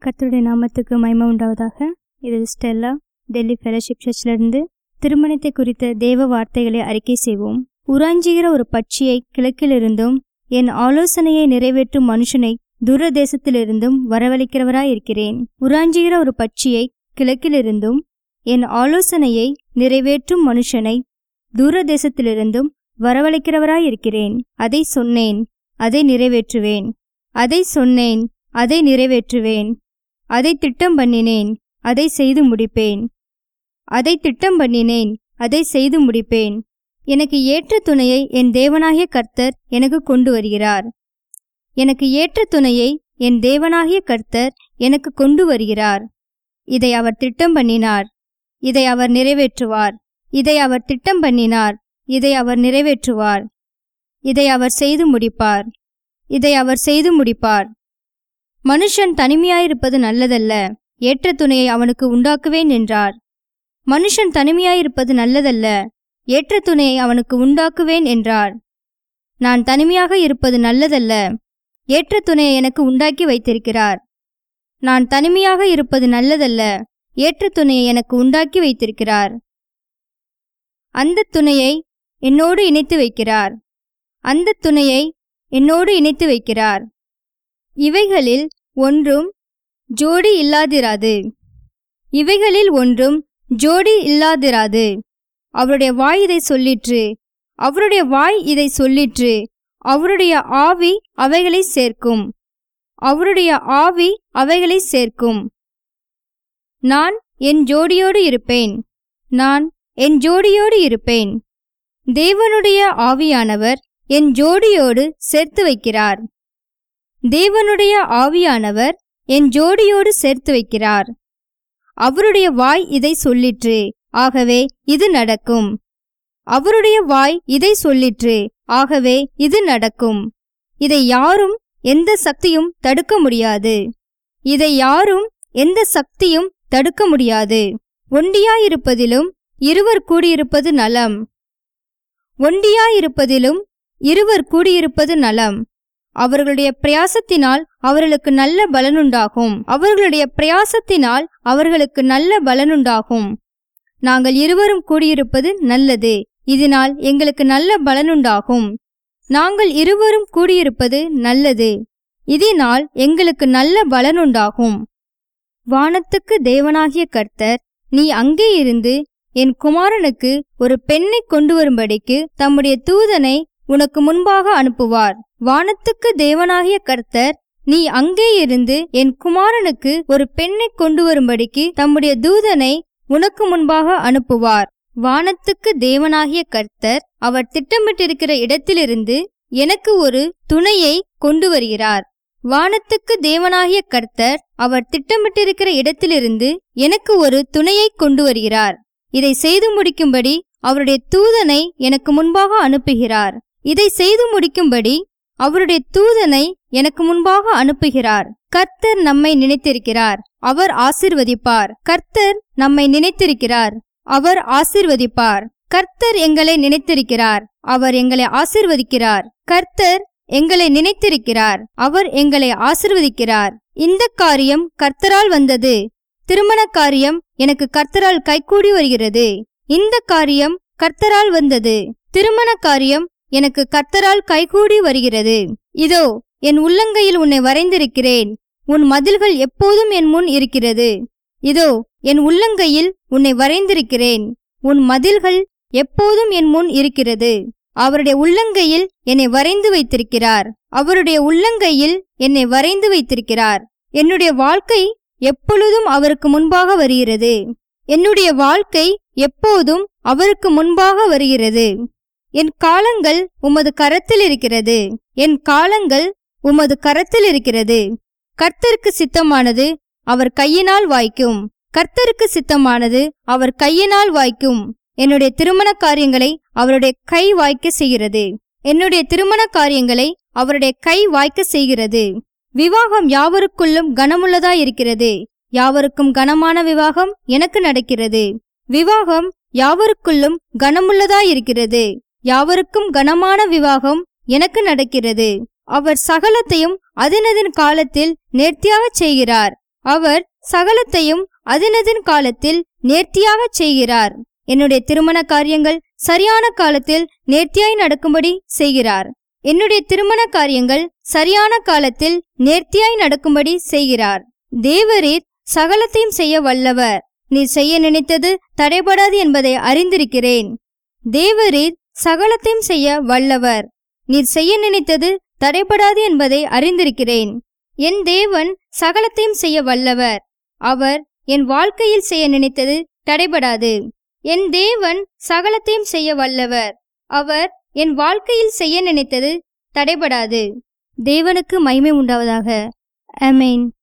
கர்த்தருடைய நாமத்துக்கு மகிமை உண்டாவதாக. இது ஸ்டெல்லா, டெல்லி ஃபெலோஷிப் சர்ச்சிலிருந்து. திருமணத்தை குறித்த தேவ வார்த்தைகளை அறிக்கை செய்வோம். உராஞ்சுகிற ஒரு பட்சியை கிழக்கிலிருந்தும் என் ஆலோசனையை நிறைவேற்றும் மனுஷனை தூரதேசத்திலிருந்தும் வரவழைக்கிறவராயிருக்கிறேன். உராஞ்சுகிற ஒரு பட்சியை கிழக்கிலிருந்தும் என் ஆலோசனையை நிறைவேற்றும் மனுஷனை தூரதேசத்திலிருந்தும் வரவழைக்கிறவராயிருக்கிறேன். அதை சொன்னேன், அதை நிறைவேற்றுவேன். அதை சொன்னேன், அதை நிறைவேற்றுவேன். அதை திட்டம் பண்ணினேன், அதை செய்து முடிப்பேன். அதை திட்டம் பண்ணினேன், அதை செய்து முடிப்பேன். எனக்கு ஏற்ற துணையை என் தேவனாகிய கர்த்தர் எனக்கு கொண்டு வருகிறார். எனக்கு ஏற்ற துணையை என் தேவனாகிய கர்த்தர் எனக்கு கொண்டு வருகிறார். இதை அவர் திட்டம் பண்ணினார், இதை அவர் நிறைவேற்றுவார். இதை அவர் திட்டம் பண்ணினார், இதை அவர் நிறைவேற்றுவார். இதை அவர் செய்து முடிப்பார். இதை அவர் செய்து முடிப்பார். மனுஷன் தனிமையாயிருப்பது நல்லதல்ல, ஏற்ற துணையை அவனுக்கு உண்டாக்குவேன் என்றார். மனுஷன் தனிமையாயிருப்பது நல்லதல்ல, ஏற்ற துணையை அவனுக்கு உண்டாக்குவேன் என்றார். நான் தனிமையாக இருப்பது நல்லதல்ல, ஏற்ற துணையை எனக்கு உண்டாக்கி வைத்திருக்கிறார். நான் தனிமையாக இருப்பது நல்லதல்ல, ஏற்ற துணையை எனக்கு உண்டாக்கி வைத்திருக்கிறார். அந்த துணையை என்னோடு இணைத்து வைக்கிறார். அந்த துணையை என்னோடு இணைத்து வைக்கிறார். இவைகளில் ஒன்றும் ஜோடி இல்லாதிராது. இவைகளில் ஒன்றும் ஜோடி இல்லாதிராது. அவருடைய வாய் இதை சொல்லிற்று, அவருடைய வாய் இதை சொல்லிற்று. அவருடைய ஆவி அவைகளை சேர்க்கும். அவருடைய ஆவி அவைகளை சேர்க்கும். நான் என் ஜோடியோடு இருப்பேன். நான் என் ஜோடியோடு இருப்பேன். தேவனுடைய ஆவியானவர் என் ஜோடியோடு சேர்த்து வைக்கிறார். தேவனுடைய ஆவியானவர் என் ஜோடியோடு சேர்த்து வைக்கிறார். அவருடைய வாய் இதை சொல்லிற்று, ஆகவே இது நடக்கும். அவருடைய வாய் இதை சொல்லிற்று, ஆகவே இது நடக்கும். இதை யாரும் எந்த சக்தியும் தடுக்க முடியாது. இதை யாரும் எந்த சக்தியும் தடுக்க முடியாது. ஒண்டியாயிருப்பதிலும் இருவர் கூடியிருப்பது நலம். ஒண்டியாயிருப்பதிலும் இருவர் கூடியிருப்பது நலம். அவர்களுடைய பிரயாசத்தினால் அவர்களுக்கு நல்ல பலனுண்டாகும். அவர்களுடைய பிரயாசத்தினால் அவர்களுக்கு நல்ல பலனுண்டாகும். நாங்கள் இருவரும் கூடியிருப்பது நல்லது, இதனால் எங்களுக்கு நல்ல பலனுண்டாகும். நாங்கள் இருவரும் கூடியிருப்பது நல்லது, இதனால் எங்களுக்கு நல்ல பலனுண்டாகும். வானத்துக்கு தேவனாகிய கர்த்தர், நீ அங்கே இருந்து என் குமாரனுக்கு ஒரு பெண்ணை கொண்டு வரும்படிக்கு தம்முடைய தூதனை உனக்கு முன்பாக அனுப்புவார். வானத்துக்கு தேவனாகிய கர்த்தர், நீ அங்கே இருந்து என் குமாரனுக்கு ஒரு பெண்ணை கொண்டு வரும்படிக்கு தம்முடைய தூதனை உனக்கு முன்பாக அனுப்புவார். வானத்துக்கு தேவனாகிய கர்த்தர் அவர் திட்டமிட்டிருக்கிற இடத்திலிருந்து எனக்கு ஒரு துணையை கொண்டு வருகிறார். வானத்துக்கு தேவனாகிய கர்த்தர் அவர் திட்டமிட்டிருக்கிற இடத்திலிருந்து எனக்கு ஒரு துணையை கொண்டு வருகிறார். இதை செய்து முடிக்கும்படி அவருடைய தூதனை எனக்கு முன்பாக அனுப்புகிறார். இதை செய்து முடிக்கும்படி அவருடைய தூதனை எனக்கு முன்பாக அனுப்புகிறார். கர்த்தர் நம்மை நினைத்திருக்கிறார், அவர் ஆசீர்வதிப்பார். கர்த்தர் நம்மை நினைத்திருக்கிறார், அவர் ஆசீர்வதிப்பார். கர்த்தர் எங்களை நினைத்திருக்கிறார், அவர் எங்களை ஆசீர்வதிக்கிறார். கர்த்தர் எங்களை நினைத்திருக்கிறார், அவர் எங்களை ஆசீர்வதிக்கிறார். இந்த காரியம் கர்த்தரால் வந்தது. திருமண காரியம் எனக்கு கர்த்தரால் கைகூடி வருகிறது. இந்த காரியம் கர்த்தரால் வந்தது. திருமண காரியம் எனக்கு கர்த்தரால் கைகூடி வருகிறது. இதோ என் உள்ளங்கையில் உன்னை வரைந்திருக்கிறேன். உன் மதில்கள் எப்போதும் என் முன் இருக்கிறது. இதோ என் உள்ளங்கையில் உன்னை வரைந்திருக்கிறேன். உன் மதில்கள் எப்போதும் என் முன் இருக்கிறது. அவருடைய உள்ளங்கையில் என்னை வரைந்து வைத்திருக்கிறார். அவருடைய உள்ளங்கையில் என்னை வரைந்து வைத்திருக்கிறார். என்னுடைய வாழ்க்கை எப்பொழுதும் அவருக்கு முன்பாக வருகிறது. என்னுடைய வாழ்க்கை எப்போதும் அவருக்கு முன்பாக வருகிறது. என் காலங்கள் உமது கரத்தில் இருக்கிறது. என் காலங்கள் உமது கரத்தில் இருக்கிறது. கர்த்தருக்கு சித்தமானது அவர் கையினால் வாய்க்கும். கர்த்தருக்கு சித்தமானது அவர் கையினால் வாய்க்கும். என்னுடைய திருமண காரியங்களை அவருடைய கை வாய்க்க செய்கிறது. என்னுடைய திருமண காரியங்களை அவருடைய கை வாய்க்க செய்கிறது. விவாகம் யாவருக்குள்ளும் கனமுள்ளதாயிருக்கிறது. யாவருக்கும் கனமான விவாகம் எனக்கு நடக்கிறது. விவாகம் யாவருக்குள்ளும் கனமுள்ளதாயிருக்கிறது. யாவருக்கும் கனமான விவாகம் எனக்கு நடக்கிறது. அவர் சகலத்தையும் அதனதன் காலத்தில் நேர்த்தியாக செய்கிறார். அவர் சகலத்தையும் அதனதன் காலத்தில் நேர்த்தியாகச் செய்கிறார். என்னுடைய திருமண காரியங்கள் சரியான காலத்தில் நேர்த்தியாய் நடக்கும்படி செய்கிறார். என்னுடைய திருமண காரியங்கள் சரியான காலத்தில் நேர்த்தியாய் நடக்கும்படி செய்கிறார். தேவரீர் சகலத்தையும் செய்ய வல்லவர். நீர் செய்ய நினைத்தது தடைபடாது என்பதை அறிந்திருக்கிறேன். தேவரீர் சகலத்தையும் செய்ய வல்லவர். நீர் செய்ய நினைத்தது தடைபடாது என்பதை அறிந்திருக்கிறேன். என் தேவன் சகலத்தையும் செய்ய வல்லவர். அவர் என் வாழ்க்கையில் செய்ய நினைத்தது தடைபடாது. என் தேவன் சகலத்தையும் செய்ய வல்லவர். அவர் என் வாழ்க்கையில் செய்ய நினைத்தது தடைபடாது. தேவனுக்கு மகிமை உண்டாவதாக. ஆமென்.